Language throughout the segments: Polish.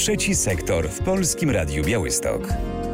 Trzeci sektor w Polskim Radiu Białystok.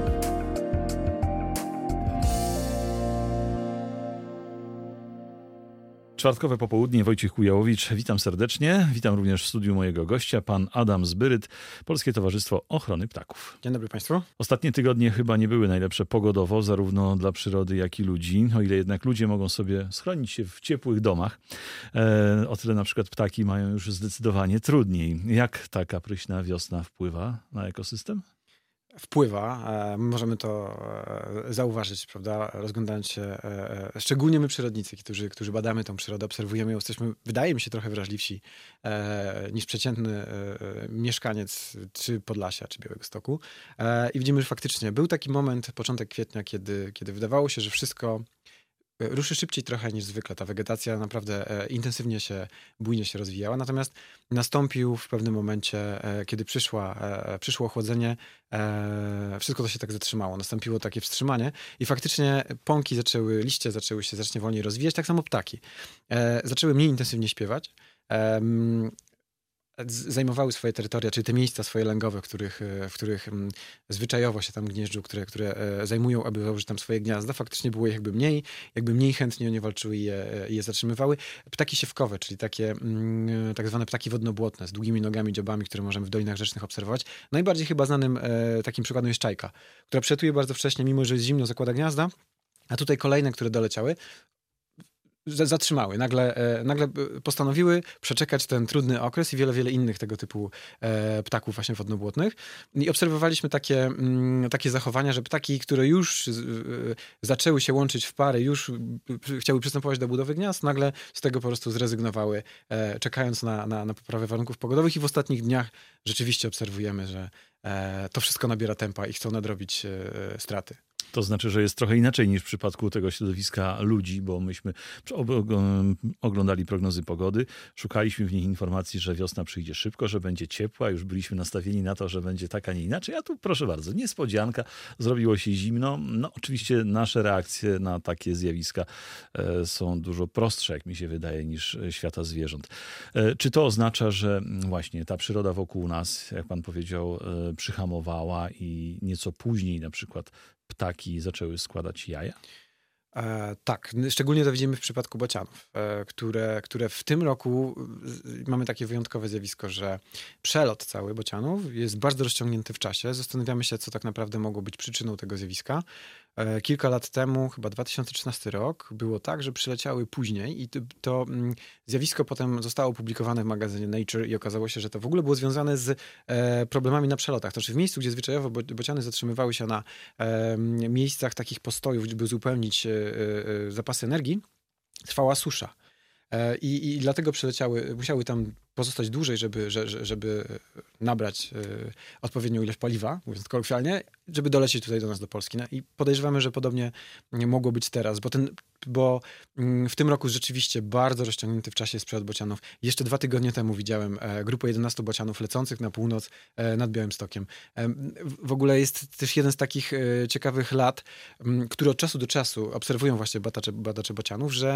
Czwartkowe popołudnie, Wojciech Kujałowicz. Witam serdecznie. Witam również w studiu mojego gościa, pan Adam Zbyryt, Polskie Towarzystwo Ochrony Ptaków. Dzień dobry Państwu. Ostatnie tygodnie chyba nie były najlepsze pogodowo, zarówno dla przyrody, jak i ludzi. O ile jednak ludzie mogą sobie schronić się w ciepłych domach, o tyle na przykład ptaki mają już zdecydowanie trudniej. Jak ta kapryśna wiosna wpływa na ekosystem? Wpływa. Możemy to zauważyć, prawda, rozglądając się, szczególnie my przyrodnicy, którzy badamy tą przyrodę, obserwujemy ją, jesteśmy, wydaje mi się, trochę wrażliwsi niż przeciętny mieszkaniec czy Podlasia, czy Białegostoku. I widzimy, że faktycznie był taki moment, początek kwietnia, kiedy wydawało się, że wszystko ruszy szybciej trochę niż zwykle. Ta wegetacja naprawdę intensywnie bujnie się rozwijała. Natomiast nastąpił w pewnym momencie, kiedy przyszło ochłodzenie, wszystko to się tak zatrzymało. Nastąpiło takie wstrzymanie i faktycznie pąki liście zaczęły się znacznie wolniej rozwijać, tak samo ptaki. Zaczęły mniej intensywnie śpiewać. Zajmowały swoje terytoria, czyli te miejsca swoje lęgowe, w których zwyczajowo się tam gnieżdżą, które zajmują, aby założyć tam swoje gniazda. Faktycznie było ich jakby mniej chętnie nie walczyły i je zatrzymywały. Ptaki siewkowe, czyli takie tak zwane ptaki wodnobłotne z długimi nogami, dziobami, które możemy w dolinach rzecznych obserwować. Najbardziej chyba znanym takim przykładem jest czajka, która przelatuje bardzo wcześnie, mimo że jest zimno, zakłada gniazda, a tutaj kolejne, które doleciały, zatrzymały. Nagle postanowiły przeczekać ten trudny okres i wiele innych tego typu ptaków właśnie wodnobłotnych. I obserwowaliśmy takie zachowania, że ptaki, które już zaczęły się łączyć w pary, już chciały przystępować do budowy gniazd, nagle z tego po prostu zrezygnowały, czekając na poprawę warunków pogodowych i w ostatnich dniach rzeczywiście obserwujemy, że to wszystko nabiera tempa i chcą nadrobić straty. To znaczy, że jest trochę inaczej niż w przypadku tego środowiska ludzi, bo myśmy oglądali prognozy pogody, szukaliśmy w nich informacji, że wiosna przyjdzie szybko, że będzie ciepła, już byliśmy nastawieni na to, że będzie tak, a nie inaczej, a tu proszę bardzo, niespodzianka, zrobiło się zimno. No oczywiście nasze reakcje na takie zjawiska są dużo prostsze, jak mi się wydaje, niż świata zwierząt. Czy to oznacza, że właśnie ta przyroda wokół nas, jak pan powiedział, przyhamowała i nieco później na przykład ptaki zaczęły składać jaja? Tak, szczególnie to widzimy w przypadku bocianów, które w tym roku mamy takie wyjątkowe zjawisko, że przelot cały bocianów jest bardzo rozciągnięty w czasie. Zastanawiamy się, co tak naprawdę mogło być przyczyną tego zjawiska. Kilka lat temu, chyba 2013 rok, było tak, że przyleciały później i to zjawisko potem zostało opublikowane w magazynie Nature i okazało się, że to w ogóle było związane z problemami na przelotach. To znaczy w miejscu, gdzie zwyczajowo bociany zatrzymywały się na miejscach takich postojów, by uzupełnić zapasy energii, trwała susza. I dlatego musiały tam pozostać dłużej, żeby nabrać odpowiednią ilość paliwa, mówiąc kolokwialnie, żeby dolecieć tutaj do nas, do Polski. No i podejrzewamy, że podobnie mogło być teraz, bo w tym roku rzeczywiście bardzo rozciągnięty w czasie jest przelot bocianów. Jeszcze 2 tygodnie temu widziałem grupę 11 bocianów lecących na północ nad Białymstokiem. W ogóle jest też jeden z takich ciekawych lat, które od czasu do czasu obserwują właśnie badacze bocianów, że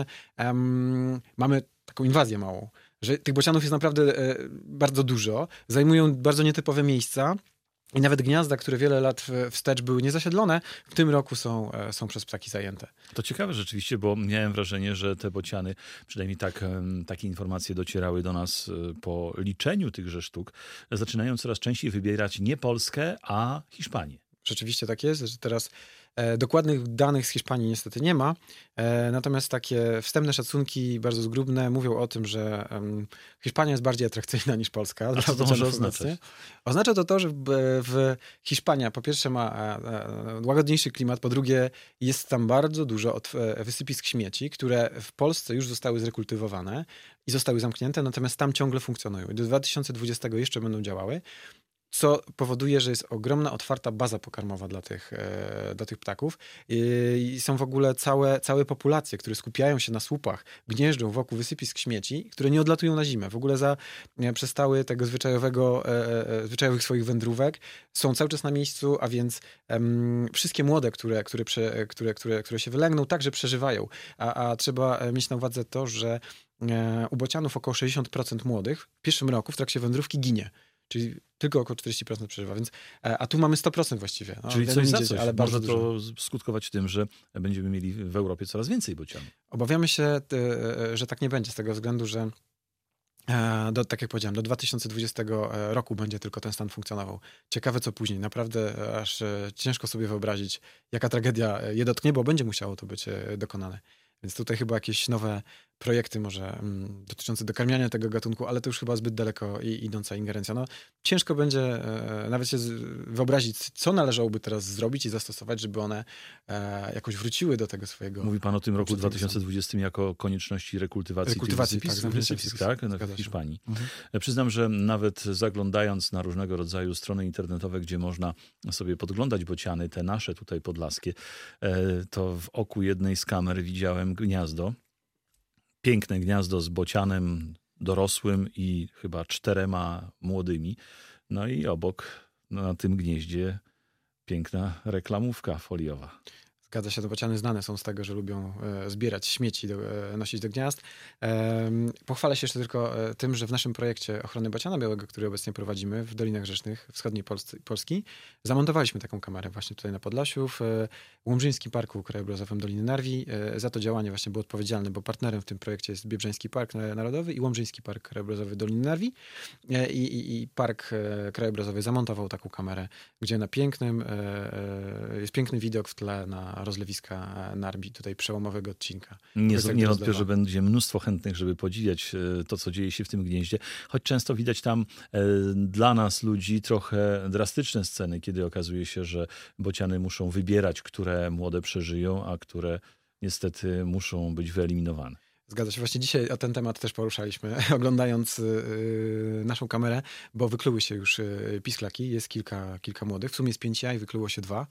mamy taką inwazję małą, że tych bocianów jest naprawdę bardzo dużo, zajmują bardzo nietypowe miejsca i nawet gniazda, które wiele lat wstecz były niezasiedlone, w tym roku są przez ptaki zajęte. To ciekawe rzeczywiście, bo miałem wrażenie, że te bociany, przynajmniej takie informacje docierały do nas po liczeniu tychże sztuk, zaczynają coraz częściej wybierać nie Polskę, a Hiszpanię. Rzeczywiście tak jest, że teraz dokładnych danych z Hiszpanii niestety nie ma, natomiast takie wstępne szacunki, bardzo zgrubne, mówią o tym, że Hiszpania jest bardziej atrakcyjna niż Polska. A co to może oznaczać? Oznacza to, że Hiszpania po pierwsze ma łagodniejszy klimat, po drugie jest tam bardzo dużo wysypisk śmieci, które w Polsce już zostały zrekultywowane i zostały zamknięte, natomiast tam ciągle funkcjonują. I do 2020 jeszcze będą działały. Co powoduje, że jest ogromna, otwarta baza pokarmowa dla tych ptaków. I są w ogóle całe populacje, które skupiają się na słupach, gnieżdżą wokół wysypisk śmieci, które nie odlatują na zimę. W ogóle przestały tego zwyczajowych swoich wędrówek. Są cały czas na miejscu, a więc wszystkie młode, które się wylęgną, także przeżywają. A trzeba mieć na uwadze to, że u bocianów około 60% młodych w pierwszym roku w trakcie wędrówki ginie. czyli tylko około 40% przeżywa, więc, a tu mamy 100% właściwie. No, Czyli coś za dzieci, coś. ale bardzo Może to skutkować tym, że będziemy mieli w Europie coraz więcej bocianów. Obawiamy się, że tak nie będzie z tego względu, że tak jak powiedziałem, do 2020 roku będzie tylko ten stan funkcjonował. Ciekawe co później. Naprawdę aż ciężko sobie wyobrazić, jaka tragedia je dotknie, bo będzie musiało to być dokonane. Więc tutaj chyba jakieś nowe projekty może dotyczące dokarmiania tego gatunku, ale to już chyba zbyt daleko idąca ingerencja. No, ciężko będzie nawet się wyobrazić, co należałoby teraz zrobić i zastosować, żeby one jakoś wróciły do tego swojego... Mówi pan o tym roku 2020 jako konieczności rekultywacji tych wysypisk, tak? W Hiszpanii. Przyznam, że nawet zaglądając na różnego rodzaju strony internetowe, gdzie można sobie podglądać bociany, te nasze tutaj podlaskie, to w oku jednej z kamer widziałem gniazdo. Piękne gniazdo z bocianem dorosłym i chyba 4 młodymi. No i obok na tym gnieździe piękna reklamówka foliowa. Zgadza się, to bociany znane są z tego, że lubią zbierać śmieci, nosić do gniazd. Pochwalę się jeszcze tylko tym, że w naszym projekcie ochrony bociana białego, który obecnie prowadzimy w Dolinach Rzecznych wschodniej Polski, zamontowaliśmy taką kamerę właśnie tutaj na Podlasiu, w Łomżyńskim Parku Krajobrazowym Doliny Narwi. Za to działanie właśnie był odpowiedzialny, bo partnerem w tym projekcie jest Biebrzański Park Narodowy i Łomżyński Park Krajobrazowy Doliny Narwi. I Park Krajobrazowy zamontował taką kamerę, gdzie jest piękny widok w tle na rozlewiska Narwi, tutaj przełomowego odcinka. Nie wątpię, że będzie mnóstwo chętnych, żeby podziwiać to, co dzieje się w tym gnieździe, choć często widać tam dla nas, ludzi, trochę drastyczne sceny, kiedy okazuje się, że bociany muszą wybierać, które młode przeżyją, a które niestety muszą być wyeliminowane. Zgadza się. Właśnie dzisiaj o ten temat też poruszaliśmy, oglądając naszą kamerę, bo wykluły się już pisklaki. Jest kilka młodych. W sumie jest 5 jaj, wykluło się 2.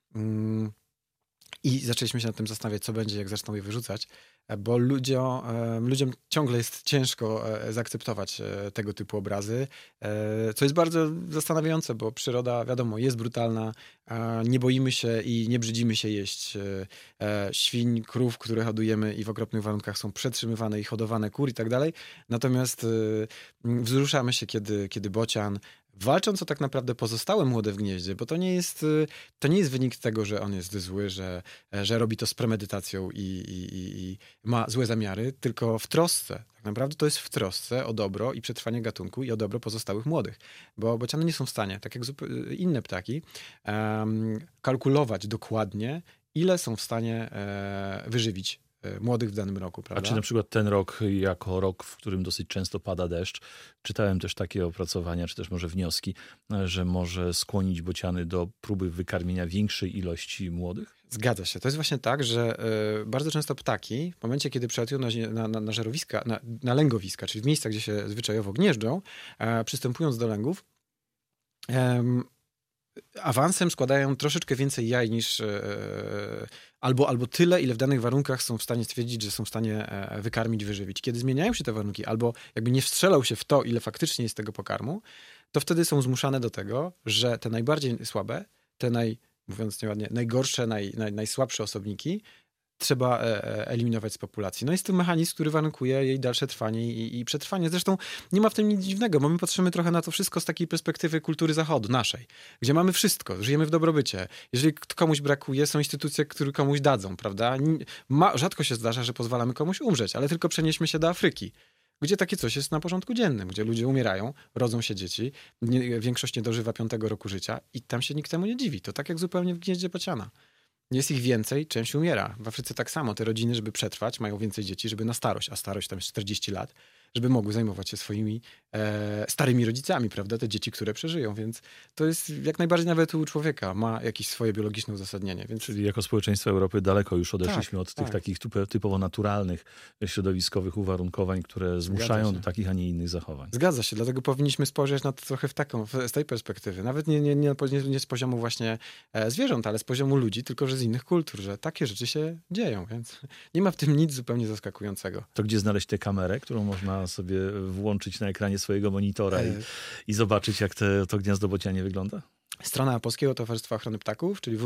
I zaczęliśmy się nad tym zastanawiać, co będzie, jak zaczną je wyrzucać, bo ludziom ciągle jest ciężko zaakceptować tego typu obrazy, co jest bardzo zastanawiające, bo przyroda, wiadomo, jest brutalna, nie boimy się i nie brzydzimy się jeść świń, krów, które hodujemy i w okropnych warunkach są przetrzymywane i hodowane, kur i tak dalej. Natomiast wzruszamy się, kiedy bocian, walcząc o tak naprawdę pozostałe młode w gnieździe, bo to nie jest wynik tego, że on jest zły, że robi to z premedytacją i ma złe zamiary, tylko w trosce. Tak naprawdę to jest w trosce o dobro i przetrwanie gatunku i o dobro pozostałych młodych. Bo bociany nie są w stanie, tak jak inne ptaki, kalkulować dokładnie, ile są w stanie wyżywić młodych w danym roku, prawda? A czy na przykład ten rok jako rok, w którym dosyć często pada deszcz, czytałem też takie opracowania, czy też może wnioski, że może skłonić bociany do próby wykarmienia większej ilości młodych? Zgadza się. To jest właśnie tak, że bardzo często ptaki w momencie, kiedy przylatują na żerowiska, na lęgowiska, czyli w miejsca, gdzie się zwyczajowo gnieżdżą, przystępując do lęgów, awansem składają troszeczkę więcej jaj niż albo tyle, ile w danych warunkach są w stanie stwierdzić, że są w stanie wykarmić, wyżywić. Kiedy zmieniają się te warunki, albo jakby nie wstrzelał się w to, ile faktycznie jest tego pokarmu, to wtedy są zmuszane do tego, że te najbardziej słabe, te mówiąc nieładnie, najgorsze, najsłabsze osobniki trzeba eliminować z populacji. No jest to mechanizm, który warunkuje jej dalsze trwanie i przetrwanie. Zresztą nie ma w tym nic dziwnego, bo my patrzymy trochę na to wszystko z takiej perspektywy kultury zachodu, naszej, gdzie mamy wszystko, żyjemy w dobrobycie. Jeżeli komuś brakuje, są instytucje, które komuś dadzą, prawda? Rzadko się zdarza, że pozwalamy komuś umrzeć, ale tylko przenieśmy się do Afryki, gdzie takie coś jest na porządku dziennym, gdzie ludzie umierają, rodzą się dzieci, większość nie dożywa 5 roku życia i tam się nikt temu nie dziwi. To tak jak zupełnie w gnieździe bociana. Jest ich więcej, część umiera. W Afryce tak samo. Te rodziny, żeby przetrwać, mają więcej dzieci, żeby na starość, a starość tam jest 40 lat, żeby mogły zajmować się swoimi starymi rodzicami, prawda? Te dzieci, które przeżyją, więc to jest jak najbardziej nawet u człowieka ma jakieś swoje biologiczne uzasadnienie. Więc... Czyli jako społeczeństwo Europy daleko już odeszliśmy od tych takich typowo naturalnych, środowiskowych uwarunkowań, które zmuszają do takich, a nie innych zachowań. Zgadza się, dlatego powinniśmy spojrzeć na to trochę z tej perspektywy. Nawet nie z poziomu właśnie zwierząt, ale z poziomu ludzi, tylko że z innych kultur, że takie rzeczy się dzieją, więc nie ma w tym nic zupełnie zaskakującego. To gdzie znaleźć tę kamerę, którą można sobie włączyć na ekranie swojego monitora i zobaczyć, jak to gniazdo bocianie wygląda? Strona Polskiego Towarzystwa Ochrony Ptaków, czyli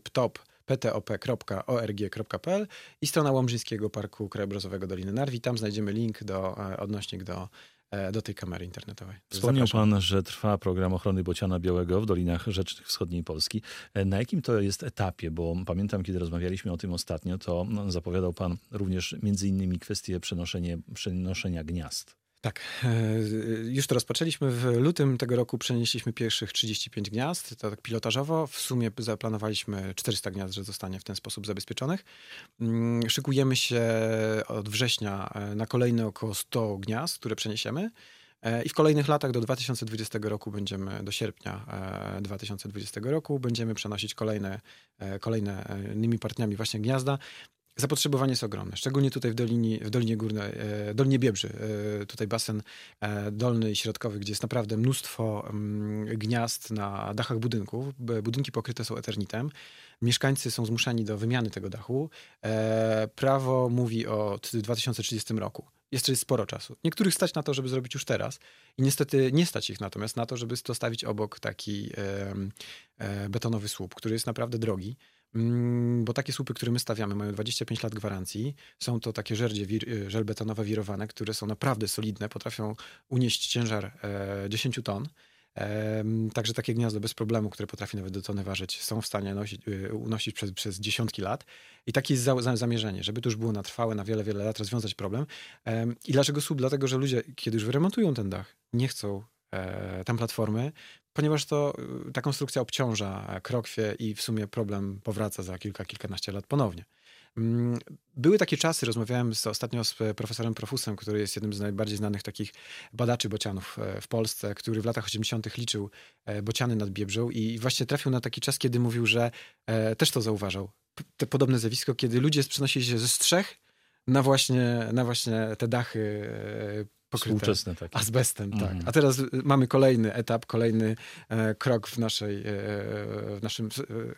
www.ptop.org.pl i strona Łomżyńskiego Parku Krajobrazowego Doliny Narwi. Tam znajdziemy link odnośnik do do tej kamery internetowej. Wspomniał Zapraszam. pan, że trwa program ochrony bociana białego w Dolinach Rzecznych Wschodniej Polski. Na jakim to jest etapie? Bo pamiętam, kiedy rozmawialiśmy o tym ostatnio, to zapowiadał pan również między innymi kwestię przenoszenia gniazd. Tak, już to rozpoczęliśmy. W lutym tego roku przenieśliśmy pierwszych 35 gniazd, to tak pilotażowo. W sumie zaplanowaliśmy 400 gniazd, że zostanie w ten sposób zabezpieczonych. Szykujemy się od września na kolejne około 100 gniazd, które przeniesiemy. I w kolejnych latach do 2020 roku do sierpnia 2020 roku będziemy przenosić kolejnymi partnerami właśnie gniazda. Zapotrzebowanie jest ogromne, szczególnie tutaj w Dolinie Górnej, Dolinie Biebrzy, tutaj basen dolny i środkowy, gdzie jest naprawdę mnóstwo gniazd na dachach budynków. Budynki pokryte są eternitem. Mieszkańcy są zmuszeni do wymiany tego dachu. Prawo mówi o 2030 roku. Jeszcze jest sporo czasu. Niektórych stać na to, żeby zrobić już teraz i niestety nie stać ich natomiast na to, żeby dostawić obok taki betonowy słup, który jest naprawdę drogi. Bo takie słupy, które my stawiamy, mają 25 lat gwarancji. Są to takie żelbetonowe wirowane, które są naprawdę solidne, potrafią unieść ciężar 10 ton. Także takie gniazdo bez problemu, które potrafi nawet do tony ważyć, są w stanie unosić przez dziesiątki lat. I takie jest zamierzenie, żeby to już było na trwałe, na wiele, wiele lat rozwiązać problem. I dlaczego słup? Dlatego, że ludzie, kiedy już wyremontują ten dach, nie chcą tam platformy, ponieważ ta konstrukcja obciąża krokwie i w sumie problem powraca za kilkanaście lat ponownie. Były takie czasy, rozmawiałem ostatnio z profesorem Profusem, który jest jednym z najbardziej znanych takich badaczy bocianów w Polsce, który w latach 80. liczył bociany nad Biebrzą i właśnie trafił na taki czas, kiedy mówił, że też to zauważał. Te podobne zjawisko, kiedy ludzie przenosili się ze strzech na właśnie te dachy pokryte azbestem. Tak. A teraz mamy kolejny etap, kolejny krok w naszym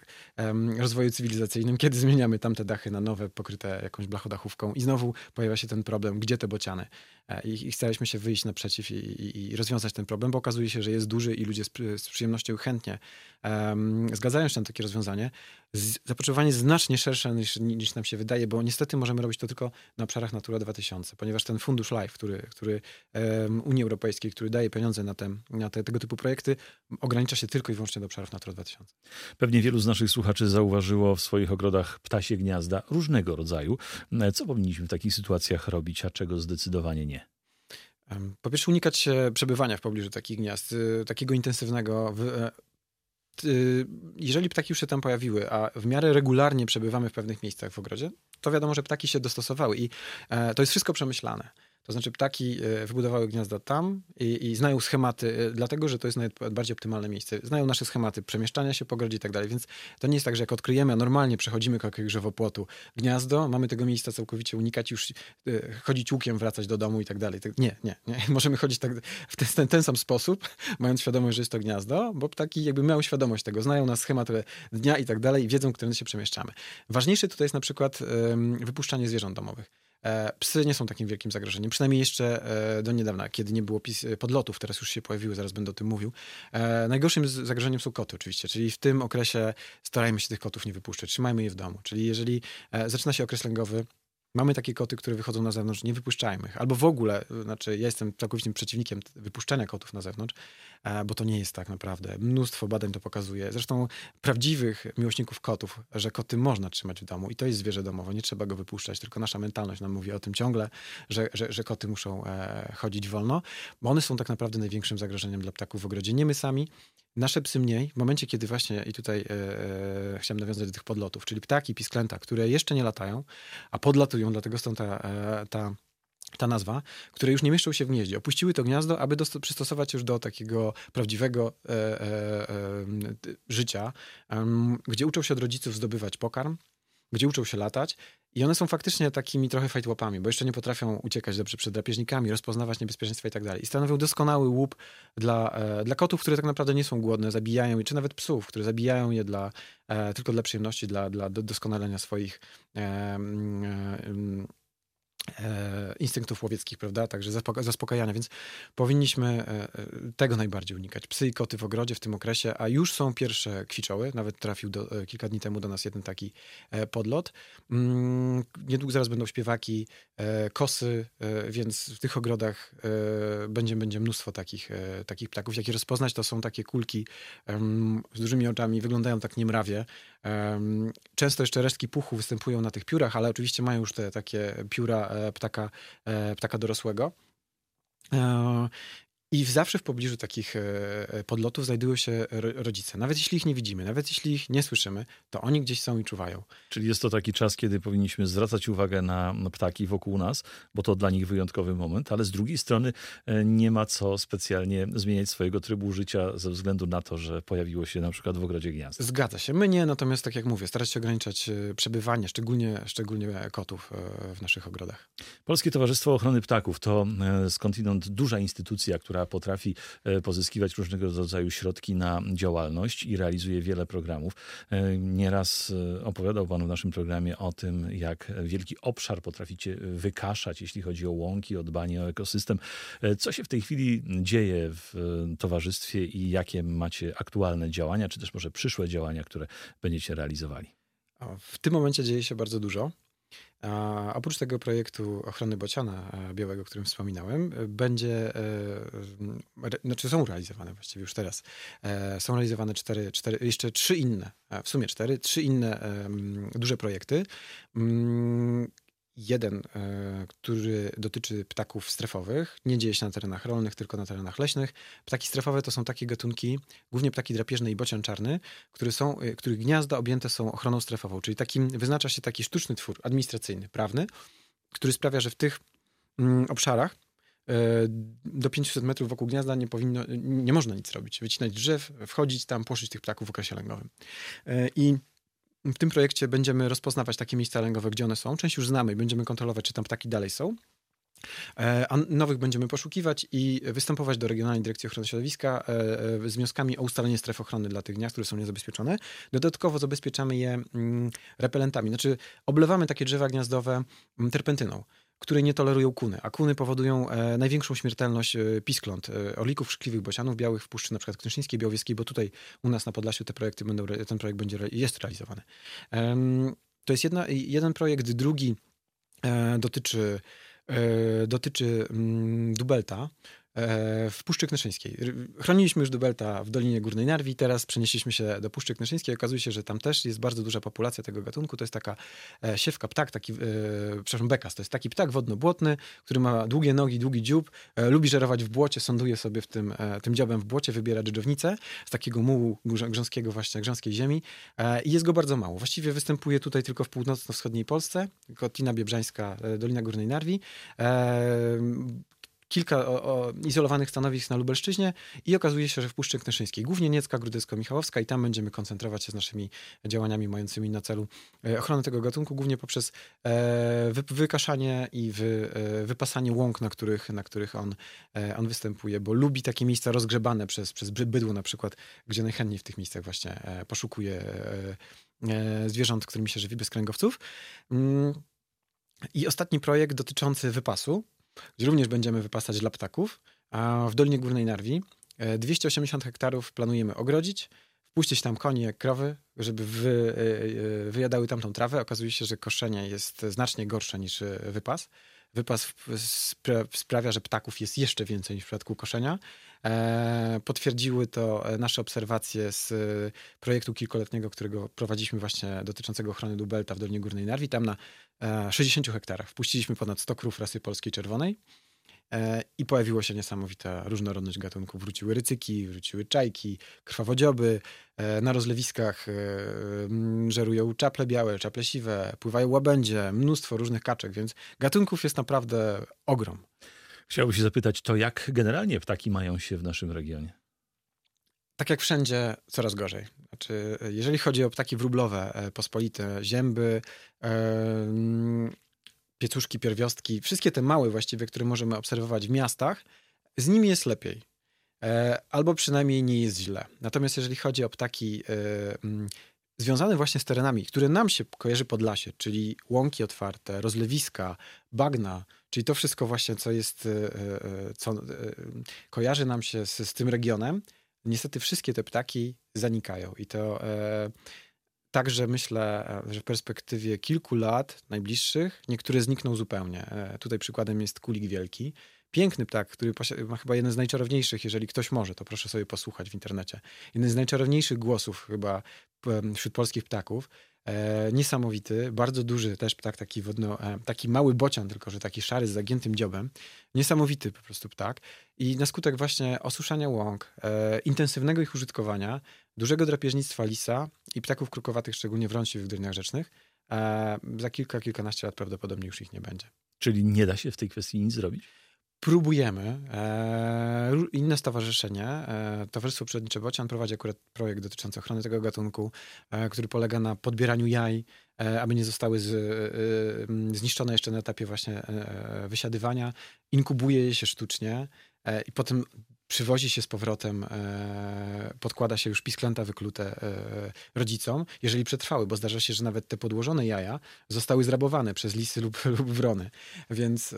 rozwoju cywilizacyjnym, kiedy zmieniamy tamte dachy na nowe, pokryte jakąś blachodachówką i znowu pojawia się ten problem, gdzie te bociany. I staraliśmy się wyjść naprzeciw i rozwiązać ten problem, bo okazuje się, że jest duży i ludzie z przyjemnością chętnie zgadzają się na takie rozwiązanie. Zapotrzebowanie znacznie szersze niż nam się wydaje, bo niestety możemy robić to tylko na obszarach Natura 2000, ponieważ ten fundusz LIFE, który Unii Europejskiej, który daje pieniądze na tego typu projekty, ogranicza się tylko i wyłącznie do obszarów Natura 2000. Pewnie wielu z naszych słuchaczy zauważyło w swoich ogrodach ptasie gniazda różnego rodzaju. Co powinniśmy w takich sytuacjach robić, a czego zdecydowanie nie? Po pierwsze unikać przebywania w pobliżu takich gniazd, takiego intensywnego. Jeżeli ptaki już się tam pojawiły, a w miarę regularnie przebywamy w pewnych miejscach w ogrodzie, to wiadomo, że ptaki się dostosowały i to jest wszystko przemyślane. To znaczy ptaki wybudowały gniazda tam i znają schematy, dlatego że to jest najbardziej optymalne miejsce. Znają nasze schematy przemieszczania się po ogrodzie i tak dalej, więc to nie jest tak, że jak odkryjemy, a normalnie przechodzimy koło jakiegoś żywopłotu gniazdo, mamy tego miejsca całkowicie unikać, już chodzić łukiem, wracać do domu i tak dalej. Nie. Możemy chodzić tak w ten sam sposób, mając świadomość, że jest to gniazdo, bo ptaki jakby mają świadomość tego, znają nasz schemat dnia i tak dalej i wiedzą, którędy się przemieszczamy. Ważniejsze tutaj jest na przykład wypuszczanie zwierząt domowych. Psy nie są takim wielkim zagrożeniem, przynajmniej jeszcze do niedawna, kiedy nie było podlotów, teraz już się pojawiły, zaraz będę o tym mówił. Najgorszym zagrożeniem są koty oczywiście, czyli w tym okresie starajmy się tych kotów nie wypuszczać, trzymajmy je w domu, czyli jeżeli zaczyna się okres lęgowy, mamy takie koty, które wychodzą na zewnątrz, nie wypuszczajmy ich. Albo w ogóle, znaczy ja jestem całkowitym przeciwnikiem wypuszczania kotów na zewnątrz, bo to nie jest tak naprawdę. Mnóstwo badań to pokazuje. Zresztą prawdziwych miłośników kotów, że koty można trzymać w domu i to jest zwierzę domowe, nie trzeba go wypuszczać, tylko nasza mentalność nam mówi o tym ciągle, że koty muszą chodzić wolno, bo one są tak naprawdę największym zagrożeniem dla ptaków w ogrodzie. Nie my sami, nasze psy mniej. W momencie, kiedy właśnie, i tutaj chciałem nawiązać do tych podlotów, czyli ptaki, pisklęta, które jeszcze nie latają, a podlatują, dlatego stąd ta nazwa, które już nie mieszczą się w gnieździe. Opuściły to gniazdo, aby przystosować już do takiego prawdziwego życia, gdzie uczą się od rodziców zdobywać pokarm, gdzie uczą się latać i one są faktycznie takimi trochę fajtłapami, bo jeszcze nie potrafią uciekać dobrze przed drapieżnikami, rozpoznawać niebezpieczeństwa i tak dalej. I stanowią doskonały łup dla kotów, które tak naprawdę nie są głodne, zabijają je, czy nawet psów, które zabijają je tylko dla przyjemności, dla doskonalenia swoich instynktów łowieckich, prawda? Także zaspokajania, więc powinniśmy tego najbardziej unikać. Psy i koty w ogrodzie w tym okresie, a już są pierwsze kwiczoły. Nawet trafił kilka dni temu do nas jeden taki podlot. Niedługo zaraz będą śpiewaki, kosy, więc w tych ogrodach będzie mnóstwo takich ptaków. Jak je rozpoznać, to są takie kulki z dużymi oczami, wyglądają tak niemrawie. Często jeszcze resztki puchu występują na tych piórach, ale oczywiście mają już te takie pióra ptaka dorosłego. I zawsze w pobliżu takich podlotów znajdują się rodzice. Nawet jeśli ich nie widzimy, nawet jeśli ich nie słyszymy, to oni gdzieś są i czuwają. Czyli jest to taki czas, kiedy powinniśmy zwracać uwagę na ptaki wokół nas, bo to dla nich wyjątkowy moment, ale z drugiej strony nie ma co specjalnie zmieniać swojego trybu życia ze względu na to, że pojawiło się na przykład w ogrodzie gniazdo. Zgadza się. My nie, natomiast tak jak mówię, starać się ograniczać przebywanie, szczególnie kotów w naszych ogrodach. Polskie Towarzystwo Ochrony Ptaków to skądinąd duża instytucja, która potrafi pozyskiwać różnego rodzaju środki na działalność i realizuje wiele programów. Nieraz opowiadał pan w naszym programie o tym, jak wielki obszar potraficie wykaszać, jeśli chodzi o łąki, o dbanie o ekosystem. Co się w tej chwili dzieje w towarzystwie i jakie macie aktualne działania, czy też może przyszłe działania, które będziecie realizowali? W tym momencie dzieje się bardzo dużo. A oprócz tego projektu ochrony bociana białego, o którym wspominałem, są realizowane właściwie już teraz. Są realizowane jeszcze trzy inne, w sumie trzy inne duże projekty. Jeden, który dotyczy ptaków strefowych. Nie dzieje się na terenach rolnych, tylko na terenach leśnych. Ptaki strefowe to są takie gatunki, głównie ptaki drapieżne i bocian czarny, których gniazda objęte są ochroną strefową. Czyli wyznacza się taki sztuczny twór administracyjny, prawny, który sprawia, że w tych obszarach do 500 metrów wokół gniazda nie można nic robić. Wycinać drzew, wchodzić tam, poszyć tych ptaków w okresie lęgowym. I w tym projekcie będziemy rozpoznawać takie miejsca lęgowe, gdzie one są. Część już znamy i będziemy kontrolować, czy tam ptaki dalej są. A nowych będziemy poszukiwać i występować do Regionalnej Dyrekcji Ochrony Środowiska z wnioskami o ustalenie stref ochrony dla tych gniazd, które są niezabezpieczone. Dodatkowo zabezpieczamy je repelentami. Znaczy oblewamy takie drzewa gniazdowe terpentyną, które nie tolerują kuny, a kuny powodują największą śmiertelność piskląt, orlików, szkliwych bocianów białych w Puszczy, na przykład Knyszyńskiej, Białowieskiej, bo tutaj u nas na Podlasiu ten projekt jest realizowany. To jest jeden projekt, drugi dotyczy dubelta w Puszczy Knyszyńskiej. Chroniliśmy już dubelta w Dolinie Górnej Narwi, teraz przenieśliśmy się do Puszczy Knyszyńskiej. Okazuje się, że tam też jest bardzo duża populacja tego gatunku. To jest taka siewka, ptak, bekas. To jest taki ptak wodno-błotny, który ma długie nogi, długi dziób, lubi żerować w błocie, sąduje sobie tym dziobem w błocie, wybiera dżdżownicę z takiego mułu grząskiego, właśnie grząskiej ziemi. I jest go bardzo mało. Właściwie występuje tutaj tylko w północno-wschodniej Polsce, Kotlina Biebrzańska, Dolina Górnej Narwi. Kilka izolowanych stanowisk na Lubelszczyźnie i okazuje się, że w Puszczy Knyszyńskiej, głównie Niecka, Grudycko-Michałowska, i tam będziemy koncentrować się z naszymi działaniami mającymi na celu ochronę tego gatunku, głównie poprzez wykaszanie i wypasanie łąk, na których on występuje, bo lubi takie miejsca rozgrzebane przez bydło na przykład, gdzie najchętniej w tych miejscach właśnie poszukuje zwierząt, którymi się żywi, bez kręgowców. I ostatni projekt dotyczący wypasu, gdzie również będziemy wypasać dla ptaków, a w Dolinie Górnej Narwi 280 hektarów planujemy ogrodzić, wpuścić tam konie, krowy, żeby wyjadały tamtą trawę. Okazuje się, że koszenie jest znacznie gorsze niż wypas. Wypas sprawia, że ptaków jest jeszcze więcej niż w przypadku koszenia. Potwierdziły to nasze obserwacje z projektu kilkuletniego, którego prowadziliśmy właśnie dotyczącego ochrony dubelta w Dolinie Górnej Narwi. Tam na 60 hektarach wpuściliśmy ponad 100 krów rasy polskiej czerwonej i pojawiła się niesamowita różnorodność gatunków. Wróciły rycyki, wróciły czajki, krwawodzioby. Na rozlewiskach żerują czaple białe, czaple siwe, pływają łabędzie, mnóstwo różnych kaczek, więc gatunków jest naprawdę ogrom. Chciałbym się zapytać, to jak generalnie ptaki mają się w naszym regionie? Tak jak wszędzie, coraz gorzej. Znaczy, jeżeli chodzi o ptaki wróblowe, pospolite, zięby, piecuszki, pierwiostki, wszystkie te małe właściwie, które możemy obserwować w miastach, z nimi jest lepiej. Albo przynajmniej nie jest źle. Natomiast jeżeli chodzi o ptaki związane właśnie z terenami, które nam się kojarzy Podlasie, czyli łąki otwarte, rozlewiska, bagna, czyli to wszystko właśnie, co jest, kojarzy nam się z tym regionem, niestety wszystkie te ptaki zanikają. I to także myślę, że w perspektywie kilku lat najbliższych niektóre znikną zupełnie. Tutaj przykładem jest kulik wielki. Piękny ptak, który ma chyba jeden z najczarowniejszych, jeżeli ktoś może, to proszę sobie posłuchać w internecie. Jeden z najczarowniejszych głosów chyba wśród polskich ptaków. Niesamowity, bardzo duży też ptak, taki mały bocian, tylko że taki szary z zagiętym dziobem. Niesamowity po prostu ptak. I na skutek właśnie osuszania łąk, intensywnego ich użytkowania, dużego drapieżnictwa lisa i ptaków krukowatych, szczególnie w w Gdyniach Rzecznych, za kilkanaście lat prawdopodobnie już ich nie będzie. Czyli nie da się w tej kwestii nic zrobić? Próbujemy. Inne stowarzyszenie, Towarzystwo Przyrodnicze Bocian, prowadzi akurat projekt dotyczący ochrony tego gatunku, który polega na podbieraniu jaj, aby nie zostały zniszczone jeszcze na etapie właśnie wysiadywania. Inkubuje je się sztucznie i potem przywozi się z powrotem, podkłada się już pisklęta wyklute rodzicom, jeżeli przetrwały, bo zdarza się, że nawet te podłożone jaja zostały zrabowane przez lisy lub wrony. Więc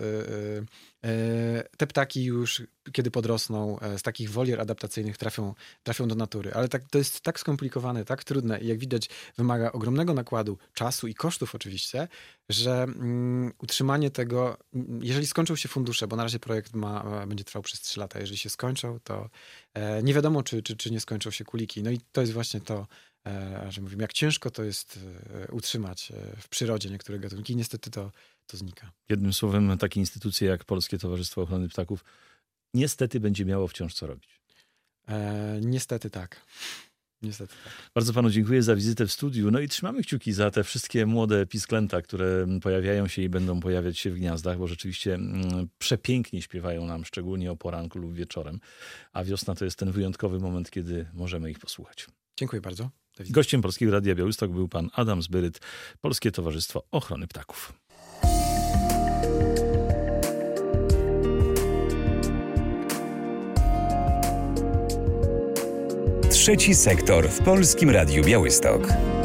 te ptaki już, kiedy podrosną, z takich wolier adaptacyjnych trafią do natury. Ale to jest tak skomplikowane, tak trudne i jak widać wymaga ogromnego nakładu czasu i kosztów oczywiście, że utrzymanie tego, jeżeli skończą się fundusze, bo na razie projekt będzie trwał przez 3 lata, jeżeli się skończą, to nie wiadomo, czy nie skończą się kuliki. No i to jest właśnie to, że mówimy, jak ciężko to jest utrzymać w przyrodzie niektóre gatunki. Niestety to znika. Jednym słowem, takie instytucje jak Polskie Towarzystwo Ochrony Ptaków niestety będzie miało wciąż co robić. Niestety tak. Niestety tak. Bardzo panu dziękuję za wizytę w studiu. No i trzymamy kciuki za te wszystkie młode pisklęta, które pojawiają się i będą pojawiać się w gniazdach, bo rzeczywiście przepięknie śpiewają nam, szczególnie o poranku lub wieczorem. A wiosna to jest ten wyjątkowy moment, kiedy możemy ich posłuchać. Dziękuję bardzo. Gościem Polskiego Radia Białystok był pan Adam Zbyryt, Polskie Towarzystwo Ochrony Ptaków. Trzeci sektor w Polskim Radiu Białystok.